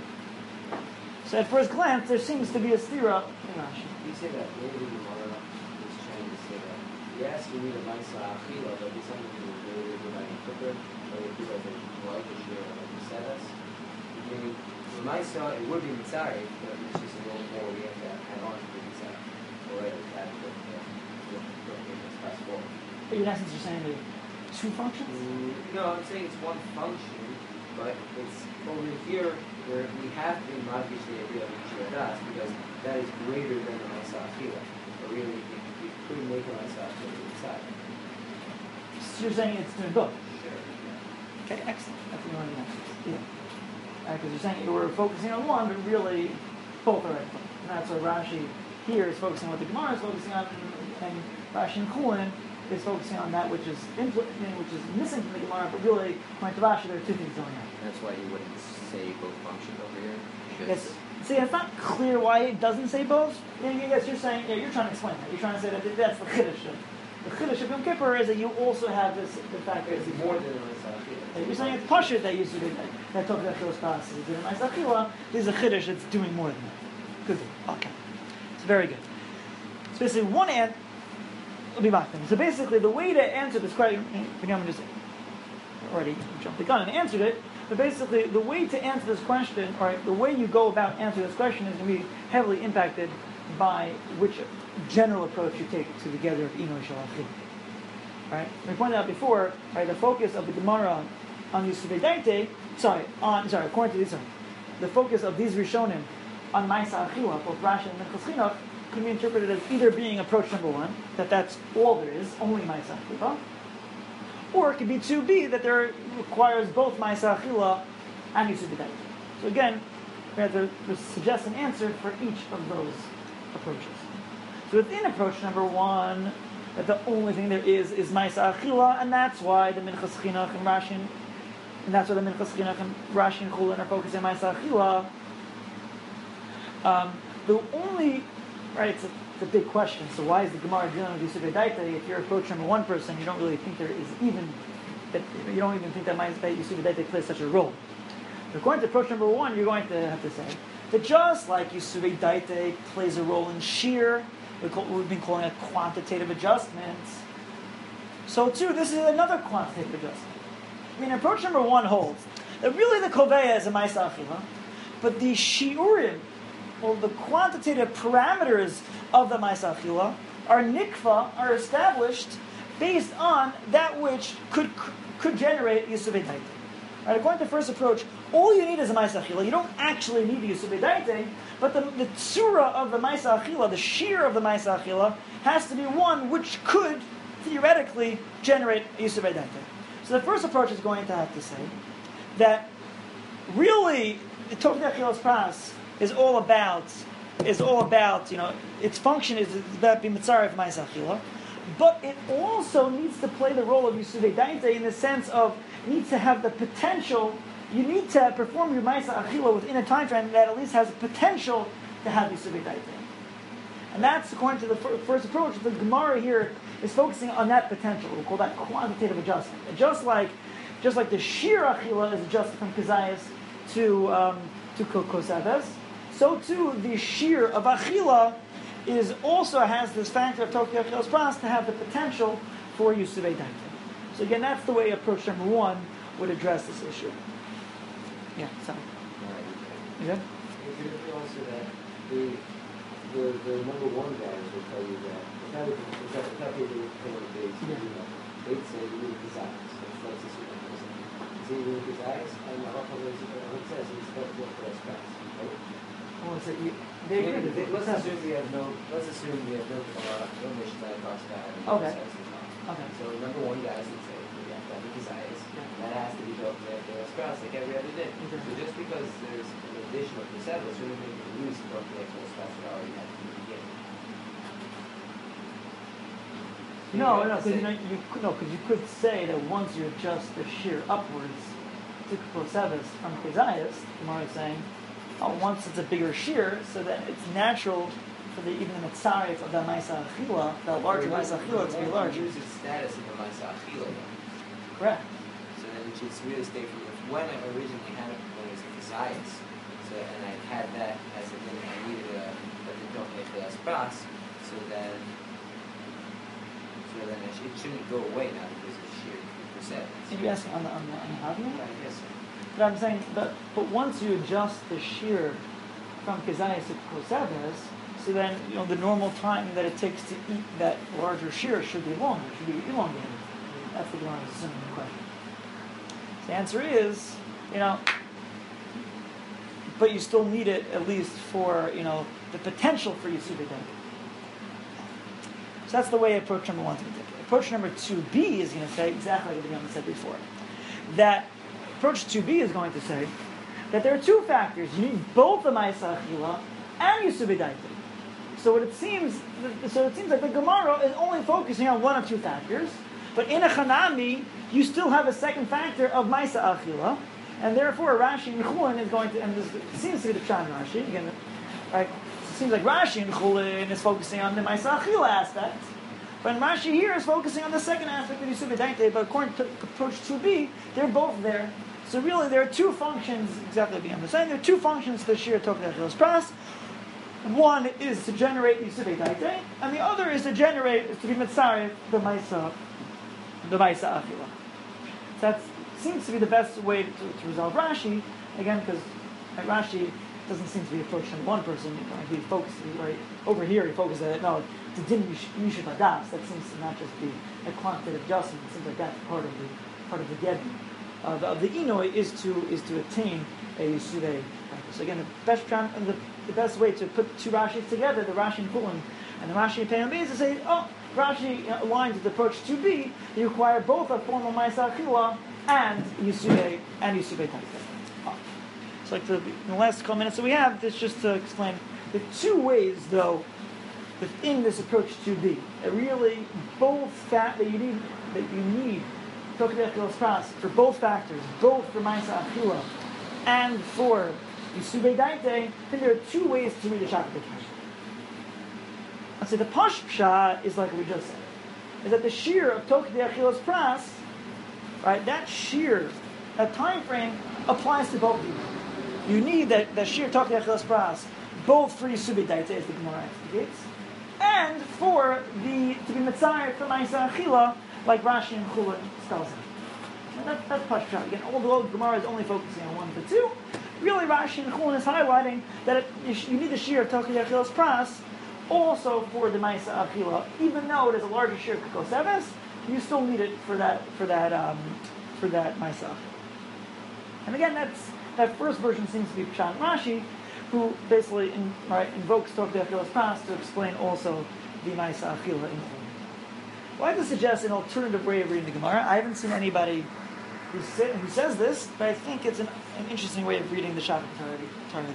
So at first glance, there seems to be a stira in Rashi. You say that maybe the Gemara is trying to say that, yes, we need a Maisa Achila, but it's something to do with Yom Kippur, or it could have been like a shear, like you said us. Meaning, the Maisa, it would be Mitzari, but it's just a little more we have to add on to the Mitzari. Or right, that would be express form. But in essence, you're saying there are two functions? Mm, no, I'm saying it's one function, but it's over here where we have been modified the idea of Shiradas because that is greater than the Maisa Achila. But really, we couldn't make a Maisa Achila inside. So you're saying it's doing both? Sure. Yeah. Okay, excellent. That's what you want to know. Yeah. Because you're saying you were focusing on one, but really both are right. And that's why Rashi here is focusing on what the Gemara is focusing on, and Rashi and Chulin is focusing on that which is impl- which is missing from the Gemara, but really, according to Rashi, there are two things going on. That's why he wouldn't say both functions over here. Yes. See, it's not clear why it doesn't say both. Yeah, yes, you're saying, yeah, you're trying to explain that. You're trying to say that that's the Chiddush. The Chiddush of Yom Kippur is that you also have this, the fact that It's it's more than a Maisa Achila. You're saying it's Pashut that used to do that. That talked about those classes. It's doing Maisa Achila. This is a Chiddush that's doing more than that. Good. Okay. It's very good. So basically, one answer. I'll be back then. So basically, the way to answer this question, again, I'm just already jumped the gun and answered it. But basically, the way to answer this question, or the way you go about answering this question, is going to be heavily impacted by which general approach you take to the gather of Inoy Shel Achila. Right? We pointed out before, right, the focus of the Gemara on Yisuvei Daite, sorry, on sorry, according to this, sorry, the focus of these Rishonim on Maisa Achila, both Rashi and Minchas Chinuch, can be interpreted as either being approach number one, that that's all there is, only Maisa Achila, or it could be two B that there requires both Ma'aseh Achila and Yisur B'Daita. So again, we have to, to suggest an answer for each of those approaches. So within approach number one, that the only thing there is is Ma'aseh Achila, and that's why the Minchas Chinuch and Rashi, and that's why the Minchas Chinuch and Rashi and Chulin are focusing on Ma'aseh Achila. Um, the only, right, it's a, it's a big question. So why is the Gemara dealing with Yisur B'Daita? If you're approach number one person, you don't really think there is even, that you don't even think that Yisur B'Daita plays such a role. According to approach number one, you're going to have to say that just like Yisur B'Daita plays a role in shear, we've been calling it quantitative adjustments, so too, this is another quantitative adjustment. I mean, approach number one holds that really the Koveya is a Ma'aseh Achila, but the Shiurim, or the quantitative parameters of the Ma'aseh Achila, are nikva, are established based on that which could could generate Yisur B'Daita. Right, according to the first approach, all you need is a Ma'aseh Achila. You don't actually need the Yisur B'Daita, but the, the tzura of the Ma'aseh Achila, the shear of the Ma'aseh Achila, has to be one which could, theoretically, generate Yisur B'Daita. So the first approach is going to have to say that really, the Tokdei Achilas Pras is all about, is all about, you know, its function is about being mitzaref of Ma'aseh Achila, but it also needs to play the role of Yisur B'Daita in the sense of it needs to have the potential. You need to perform your Ma'aseh Achila within a time frame that at least has potential to have Yisur B'Daita. And that's according to the first approach. The Gemara here is focusing on that potential. We'll call that quantitative adjustment. And just like, just like the sheer Achila is adjusted from Kazayas to um, to Koseves, so too the sheer of Achila is also has this factor of Tokdei Achilas Pras to have the potential for Yisur B'Daita. So again, that's the way approach number one would address this issue. Yeah, so. Yeah? Also that the, the the number one guys will tell you that it's not even it's not it's not really paying base. They'd say you need desires. That's the super person. Say you need desires, and the Rafa says it's better for the express. Oh, so you, they agree with it. Let's assume we have no. Let's assume we have no Gemara, no Mishnah across that. Okay. Okay. So number one guys would say we have to have the desires. That has to be built there for express like every other day. Okay. So just because there's an addition of the settles, shouldn't make it lose from the actual express that already had from the beginning. No, no, because you, know, you could- no, 'cause you could say that once you adjust the shear upwards to Koseves from Kazayas, Gemara is saying, oh, once it's a bigger shear, so that it's natural for the even the mitzaref of the Ma'aseh Achila, the larger Ma'aseh Achila, to be larger. Use its status in the Ma'aseh Achila. Correct. So then it should really stay from when I originally had it when it was the science. So and I had that as a thing I needed a but they don't make the pras. So then so then it, sh- it shouldn't go away now because it's sheer percent. Are you asking on the on the on the Havna? I guess so. But I'm saying, but but once you adjust the shear from Kazayas to Koseves, so then you know the normal time that it takes to eat that larger shear should be longer, should be elongated. That's the Gemara's assuming question. The answer is, you know, but you still need it at least for, you know, the potential for Yisur B'Daita. So that's the way approach number one is going to take it. Approach number two B is going to say exactly what the Gemara said before. That approach two B is going to say that there are two factors. You need both the Ma'aseh Achila and Yisur B'Daita. So what it seems, so it seems like the Gemara is only focusing on one of two factors. But in a Chanami, you still have a second factor of Ma'aseh Achila, and therefore Rashi and Chulin is going to, and this seems to be the Pshat in Rashi, again, right? It seems like Rashi and Chulin is focusing on the Ma'aseh Achila aspect, but Rashi here is focusing on the second aspect of Yisur B'Daita, but according to approach two B, they're both there. So really there are two functions, exactly like I'm saying, there are two functions to the Shir Tokdei Achilas Pras. One is to generate Yisur B'Daita, and the other is to generate, is to be Mitzaref, the Ma'aseh the Ma'aseh Achila. That seems to be the best way to, to resolve Rashi, again, because like, Rashi doesn't seem to be approaching one person. You know, he focuses, right, over here he focuses at, no, it's a din Yishuv Hadas. That seems to not just be a quantitative adjustment. It seems like that's part of the part of the Gedin. Uh, the, of the Inoi is to is to attain a Yisuvei practice. So again, the best the, the best way to put two Rashis together, the Rashi and Chulin and the Rashi and Pei and Beis, is to say, oh, Rashi aligns with approach two B. You require both a formal Ma'aseh Achila and Yisubei and Yisubei Taita. So, like the, in the last couple minutes that we have, this just to explain the two ways, though, within this approach two B, that really both fact that you need that you need Tokadei Achilas Pras for both factors, both for Ma'aseh Achila and for Yisubei Daite. Then there are two ways to read the Shach B'Kasha. Let's say the Pash Pshat is like we just said, is that the shear of Tokadei Achilas Pras, right? That shear, that time frame applies to both of you. You need that that shear Tokadei Achilas Pras both for Yisubei Daite, as the Gemara indicates, and for the to be Mitzayir for Ma'aseh Achila, like Rashi and Chulin spells out. That, that's Pashut. Again, although Gemara is only focusing on one of the two, really Rashi and Chulin is highlighting that it, you need the shear of Tokadei Achilas Pras also for the Ma'aseh Achila, even though it is a larger shear of Kikoseves, you still need it for that for that um, for that Ma'aseh Achila. And again, that's that first version seems to be Pshat Rashi, who basically in, right, invokes Tokadei Achilas Pras to explain also the Ma'aseh Achila in Chulin. Well, I'd like to suggest an alternative way of reading the Gemara. I haven't seen anybody who, say, who says this, but I think it's an, an interesting way of reading the Shach B'Torah of the Gemara.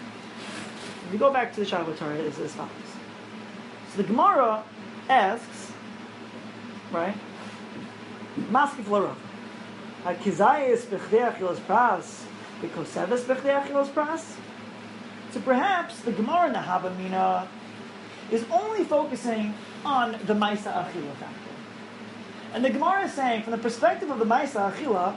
If we go back to the Shach B'Torah, it's as follows. So the Gemara asks, right, Maskif L'Rav, HaKizayis B'Chdei Achilas Pras, B'Koseves B'Chdei Achilas Pras? So perhaps the Gemara in the Havamina is only focusing on the Ma'aseh Achila factor. And the Gemara is saying, from the perspective of the Ma'aseh Achila,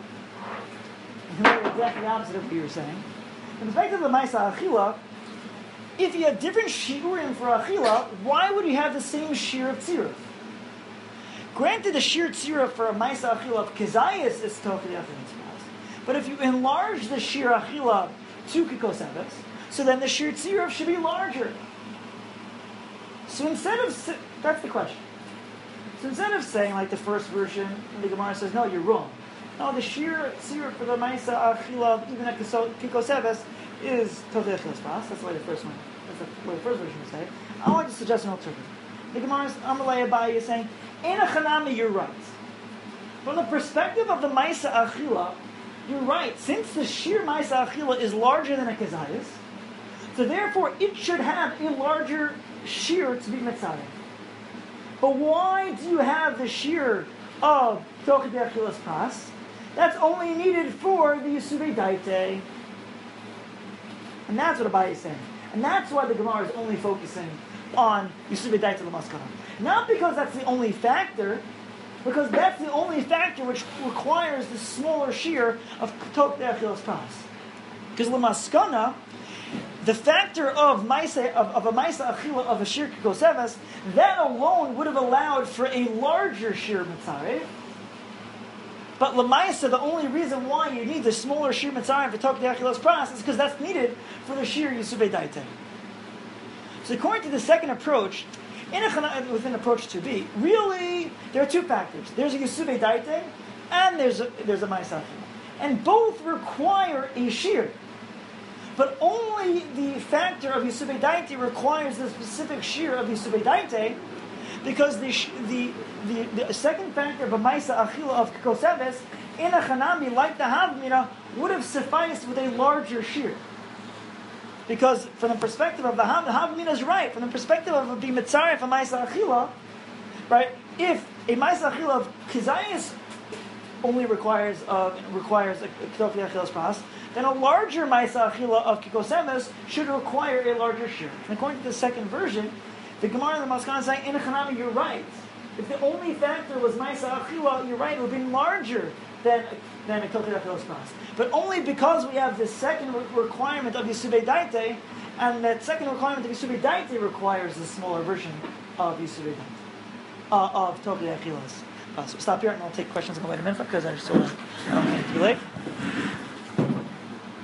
exactly the opposite of what you were saying, from the perspective of the Ma'aseh Achila, if you have different shiurim for Achila, why would you have the same shiur of tziruf? Granted, the shiur tziruf for a Ma'aseh Achila of Kizayis is Tokadei Achilas Pras, but if you enlarge the shiur Achila to Kikoseves, so then the shiur tziruf should be larger. So instead of, that's the question. So instead of saying like the first version, the Gemara says, no, you're wrong. No, the shiur tziruf for the Ma'aseh Achila, even at Kikoseves, is Tokadei Achilas Pras. That's the way the first one, that's the way the first version would say. I want to suggest an alternative. The Gemara's Amalei Abaye is saying, Ein Achanami, you're right. From the perspective of the Ma'aseh Achila, you're right. Since the sheer Ma'aseh Achila is larger than a Kizayis, so therefore it should have a larger shear to be Mitzayir. But why do you have the shear of Tokadei Achilas Pras? That's only needed for the Yisubei Daite. And that's what Abaye is saying. And that's why the Gemara is only focusing on Yisubei Daite L'Maskana. Not because that's the only factor, because that's the only factor which requires the smaller shear of Tokadei Achilas Pras. Because L'Maskana, the factor of Maisa, of, of a Ma'aseh Achila of a shear Kikoseves, that alone would have allowed for a larger shear Mitzayir. But L'Maisa, the only reason why you need the smaller shear Mitzayir for Tokadei Achilas Pras is because that's needed for the shear Yisubei Daite. So according to the second approach, in a, within approach two B, really there are two factors. There's a Yisubei Daite and there's a, there's a Ma'aseh Achila. And both require a shear. But only the factor of Yisubei Daite requires the specific shear of Yisubei Daite, because the, the the the second factor of a Ma'aseh Achila of Kikoseves in a Chanami, like the Havamina, would have sufficed with a larger shear. Because from the perspective of the Hav, the Havamina is right. From the perspective of the Mitzayir of a Ma'aseh Achila, right? If a Ma'aseh Achila of Kizayis only requires uh, requires a Tokadei Achilas Pras, then a larger Ma'aseh Achila of Kikoseves should require a larger shear. And according to the second version, the Gemara and the Maskana is saying, in a Chanami, you're right. If the only factor was Ma'aseh Achila, you're right, it would have been larger than, than a Tokadei Achilas Pras. But only because we have this second requirement of Yisubei Daite, and that second requirement of Yisubei Daite requires the smaller version of Yisubei Daite, uh, of Tokadei Achilas. Uh, so stop here and I'll take questions in a minute because I just don't want to be late.